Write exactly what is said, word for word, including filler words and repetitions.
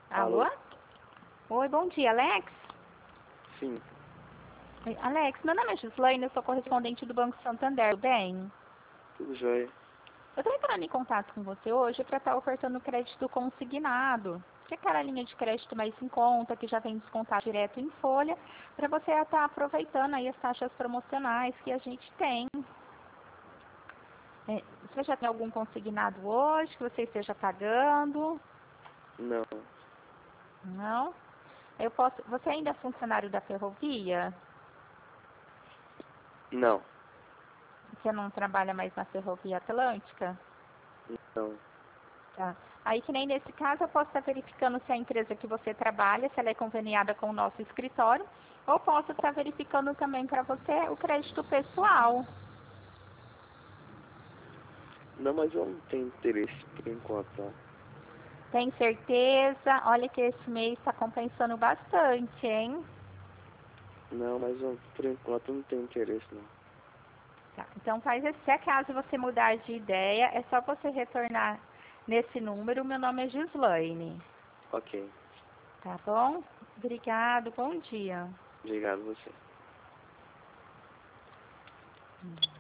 Alô? Alô? Oi, bom dia, Alex? Sim, Oi, Alex, meu nome é Gislaine, eu sou correspondente do Banco Santander, tudo bem? tudo jóia. Eu estou entrando em contato com você hoje para estar ofertando crédito consignado, que é aquela linha de crédito mais em conta, que já vem descontado direto em folha, para você estar aproveitando aí as taxas promocionais que a gente tem. É, você já tem algum consignado hoje que você esteja pagando? Não, Não? Eu posso. Você ainda é funcionário da ferrovia? não, Você não trabalha mais na Ferrovia Atlântica? não. Tá. Aí, que nem nesse caso, eu posso estar verificando se a empresa que você trabalha, se ela é conveniada com o nosso escritório, ou posso estar verificando também para você o crédito pessoal. Não, mas eu não tenho interesse por enquanto, não. Tem certeza? Olha que esse mês está compensando bastante, hein? Não, mas eu, por enquanto eu não tenho interesse, não. Tá. Então, faz esse, se acaso você mudar de ideia, é só você retornar nesse número. Meu nome é Gislaine. Ok, Tá bom? Obrigado, bom dia. obrigado a você. Hum.